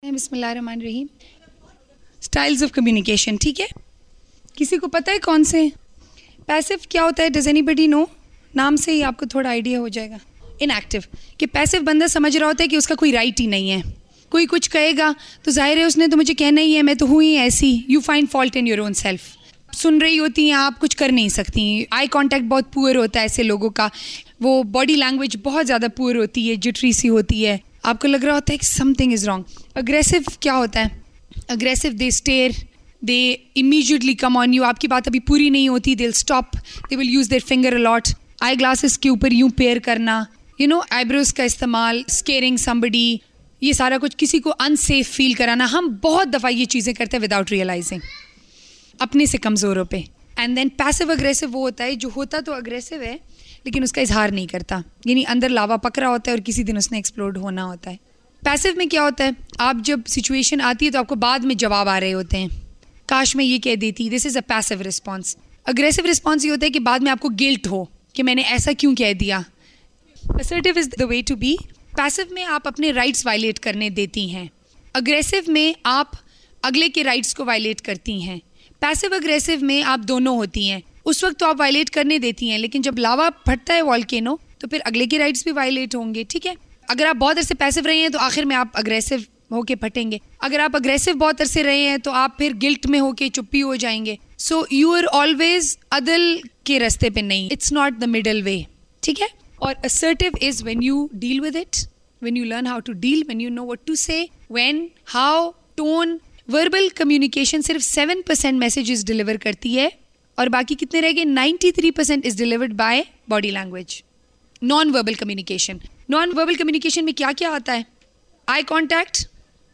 बिस्मिल्लाहिर्रहमानिर्रहीम। Styles of communication, ठीक है, किसी को पता है कौन से? पैसिव क्या होता है? Does anybody know? नाम से ही आपको थोड़ा आइडिया हो जाएगा। इनएक्टिव, कि पैसिव बंदा समझ रहा होता है कि उसका कोई राइट ही नहीं है, कोई कुछ कहेगा तो जाहिर है उसने तो मुझे कहना ही है, मैं तो हूँ ही ऐसी। You find fault in your own self. सुन रही होती हैं आप, कुछ कर नहीं सकती। आई कॉन्टैक्ट बहुत पुअर होता है ऐसे लोगों का, वो बॉडी लैंग्वेज बहुत ज़्यादा पुअर होती है, जिटरी सी होती है, आपको लग रहा होता है कि समथिंग इज़ रॉन्ग। अग्रेसिव क्या होता है? Aggressive, they stare, they immediately come on you. आपकी बात अभी पूरी नहीं होती, they will stop, they will use their finger a lot. Eye glasses के ऊपर यूँ पेयर करना, आईब्रोज का इस्तेमाल, स्केरिंग समबडी, ये सारा कुछ, किसी को अनसेफ फील कराना। हम बहुत दफ़ा ये चीज़ें करते हैं विदाउट रियलाइजिंग, अपने से कमज़ोरों पे। एंड देन पैसिव अग्रेसिव वो होता है जो होता तो अग्रेसिव है लेकिन उसका इजहार नहीं करता, यानी अंदर लावा पकड़ा होता है और किसी दिन उसने एक्सप्लोड होना होता है। पैसिव में क्या होता है? आप जब सिचुएशन आती है तो आपको बाद में जवाब आ रहे होते हैं, काश मैं ये कह देती। This is a passive response. Aggressive response ये होता है कि बाद में आपको गिल्ट हो कि मैंने ऐसा क्यों कह दिया। Assertive is the way to be. Passive में आप अपने राइट्स वायलेट करने देती हैं, अग्रेसिव में आप अगले के राइट्स को वायलेट करती हैं। पैसिव अग्रेसिव में आप दोनों होती हैं। उस वक्त तो आप वायलेट करने देती हैं, लेकिन जब लावा फटता है वॉल्केनो तो फिर अगले के राइट्स भी वायलेट होंगे, ठीक है। अगर आप बहुत अरसे पैसिव रहे हैं तो आखिर में आप अग्रेसिव होके फटेंगे। अगर आप अग्रेसिव बहुत अरसे रहे हैं तो आप फिर गिल्ट में होके चुप्पी हो जाएंगे। सो यू आर ऑलवेज अदल के रास्ते पे नहीं, it's not the middle way, ठीक है। और assertive is when you deal with it, when you learn how to deal, when you know what to say, when, how, tone. Verbal communication सिर्फ 7% messages deliver करती है और बाकी कितने रह गए? 93% is delivered by body language. Non verbal communication, non verbal communication में क्या क्या आता है? Eye contact,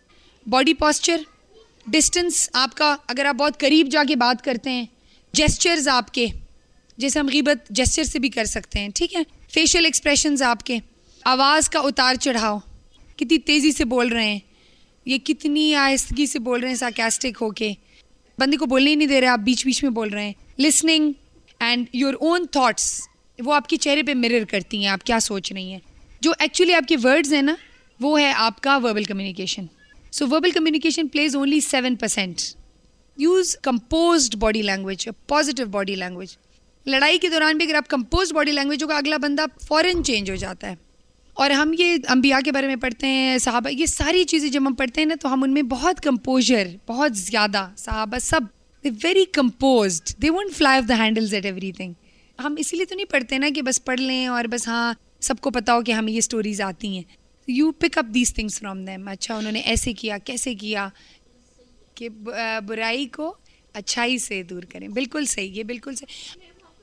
body posture, distance आपका, अगर आप बहुत करीब जाके बात करते हैं, जेस्चर्स आपके, जैसे हम गीबत जेस्चर से भी कर सकते हैं, ठीक है। फेशियल एक्सप्रेशंस आपके, आवाज़ का उतार चढ़ाव, कितनी तेज़ी से बोल रहे हैं, ये कितनी आहिस्तगी से बोल रहे हैं, सार्कास्टिक होके, बंदे को बोलने ही नहीं दे रहे, आप बीच बीच में बोल रहे हैं। Listening and your own thoughts, वो आपके चेहरे पे मिरर करती हैं आप क्या सोच रही हैं। जो एक्चुअली आपके वर्ड्स हैं ना, वो है आपका verbal communication. So verbal communication plays only 7%। Use composed body language, positive body language. लड़ाई के दौरान भी अगर आप कंपोज्ड बॉडी लैंग्वेज होगा, अगला बंदा फ़ौरन चेंज हो जाता है। और हम ये अंबिया के बारे में पढ़ते हैं, सहाबा, ये सारी चीज़ें जब हम पढ़ते हैं ना तो हम उनमें बहुत कंपोजर, बहुत ज़्यादा, सहाबा सब they very composed, they won't fly off the handles at everything. हम इसीलिए तो नहीं पढ़ते ना कि बस पढ़ लें और बस हाँ सबको पता हो कि हमें ये स्टोरीज आती हैं। You pick up these things from them. अच्छा, उन्होंने ऐसे किया, कैसे किया, कि बुराई को अच्छाई से दूर करें। बिल्कुल सही, ये बिल्कुल सही।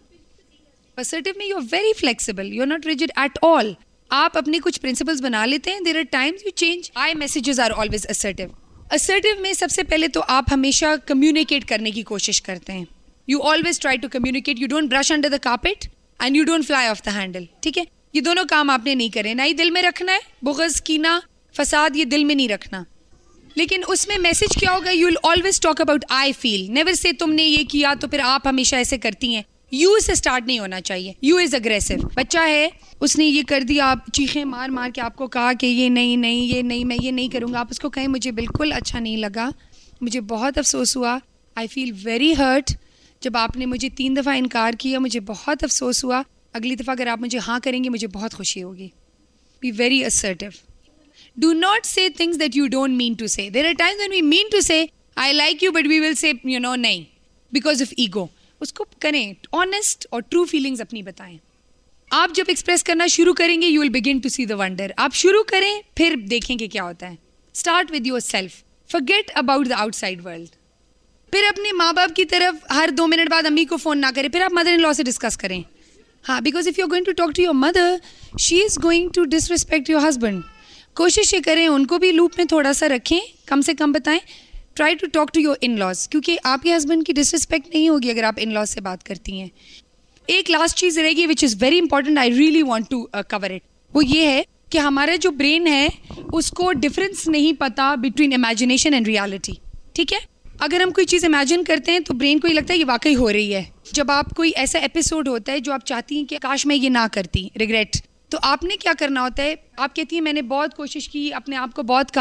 असर्टिव में you are very flexible, you are not rigid at all. आप अपने कुछ प्रिंसिपल्स बना लेते हैं, there are times you change. I messages are always assertive. Assertive में सबसे पहले तो आप हमेशा कम्युनिकेट करने की कोशिश करते हैं। You always try to communicate, you don't brush under the carpet and you don't fly off the handle, ठीक है। ये दोनों काम आपने नहीं करे, ना ही दिल में रखना है, बुग़्ज़, कीना, फसाद, ये दिल में नहीं रखना। लेकिन उसमें मैसेज क्या होगा? You will always talk about I feel, never say तुमने ये किया तो फिर आप हमेशा ऐसे करती हैं। यू से स्टार्ट नहीं होना चाहिए। You is aggressive. बच्चा है, उसने ये कर दिया, आप चीखें मार मार के आपको कहा कि ये नहीं, मैं ये नहीं करूँगा। आप उसको कहें मुझे बिल्कुल अच्छा नहीं लगा, मुझे बहुत अफसोस हुआ, आई फील वेरी हर्ट, जब आपने मुझे 3 दफ़ा इनकार किया, मुझे बहुत अफसोस हुआ, अगली दफ़ा अगर आप मुझे हाँ करेंगे मुझे बहुत खुशी होगी। Be very assertive. Do not say things that you don't mean to say. There are times when we mean to say I like you but we will say नहीं, बिकॉज ऑफ ईगो। उसको करें, honest और true feelings अपनी बताएं। आप जब express करना शुरू करेंगे you will begin to see the wonder. आप शुरू करें, फिर देखेंगे क्या होता है। Start with your self, forget about the outside world. फिर अपने माँ बाप की तरफ हर 2 मिनट बाद अम्मी को फ़ोन ना करें, फिर आप मदर इन लॉ से डिस्कस करें। हाँ, because if you are going to talk to your mother, she is going to disrespect your husband. कोशिश ये करें उनको भी लूप में थोड़ा सा रखें, कम से कम बताएं। Try to talk to your in laws, क्योंकि आपके हस्बैंड की डिसरिस्पेक्ट नहीं होगी अगर आप इन लॉज से बात करती हैं। एक लास्ट चीज़ रहेगी which is very important, I really want to cover it. वो ये है कि हमारा जो ब्रेन है उसको डिफरेंस नहीं पता बिटवीन इमेजिनेशन एंड रियलिटी, ठीक है। अगर हम कोई चीज़ इमेजिन करते हैं तो ब्रेन को ये लगता है ये वाकई हो रही है। जब आप कोई ऐसा एपिसोड होता है जो आप चाहती हैं कि काश मैं ये ना करती, रिग्रेट, तो आपने क्या करना होता है, आप कहती हैं मैंने बहुत कोशिश की, अपने आप को बहुत कहा,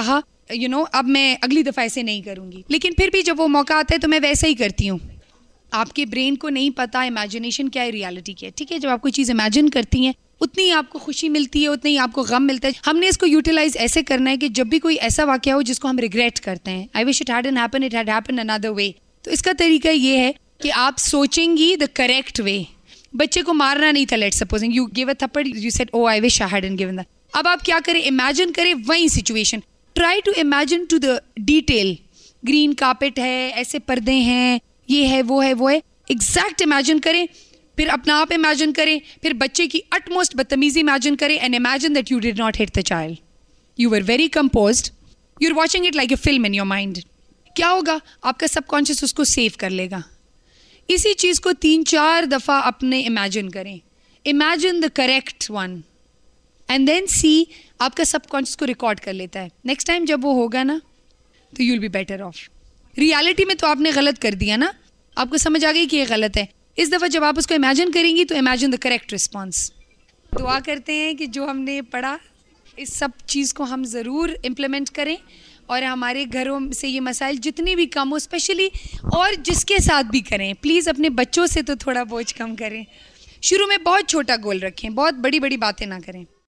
अब मैं अगली दफ़ा ऐसे नहीं करूँगी, लेकिन फिर भी जब वो मौका आता है तो मैं वैसे ही करती हूँ। आपके ब्रेन को नहीं पता इमेजिनेशन क्या है, रियलिटी क्या है, ठीक है। जब आप कोई चीज़ इमेजिन करती हैं उतनी आपको खुशी मिलती है, उतना ही आपको गम मिलता है। हमने इसको यूटिलाइज ऐसे करना है कि जब भी कोई ऐसा वाकया हो जिसको हम रिग्रेट करते हैं, I wish it hadn't happen, it had happen another way, तो इसका तरीका ये है कि आप सोचेंगी द करेक्ट वे। बच्चे को मारना नहीं था, let's supposing you give a थप्पड़, you said oh I wish I hadn't given that. अब आप क्या करें, इमेजिन करें वही situation, try to imagine to the detail. Green carpet है, ऐसे पर्दे हैं, ये है वो है वो है, एग्जैक्ट इमेजिन करें। फिर अपना आप इमेजिन करें, फिर बच्चे की अटमोस्ट बदतमीजी इमेजिन करें and imagine that you did not hit the child, you were very composed, you are watching it like a film in your mind. क्या होगा, आपका सबकॉन्शियस उसको सेव कर लेगा। इसी चीज़ को 3-4 दफ़ा अपने इमेजिन करें, imagine the correct one and then see, आपका सबकॉन्शियस को रिकॉर्ड कर लेता है। नेक्स्ट टाइम जब वो होगा ना तो you will be better off. Reality में तो आपने गलत कर दिया ना, आपको समझ आ गई कि ये गलत है। इस दफ़ा जब आप उसको इमेजिन करेंगी तो इमेजिन द करेक्ट रिस्पॉन्स। दुआ करते हैं कि जो हमने पढ़ा इस सब चीज़ को हम ज़रूर इम्प्लीमेंट करें और हमारे घरों से ये मसाइल जितनी भी कम हो, स्पेशली और जिसके साथ भी करें, प्लीज़ अपने बच्चों से तो थोड़ा बोझ कम करें। शुरू में बहुत छोटा गोल रखें, बहुत बड़ी बड़ी बातें ना करें।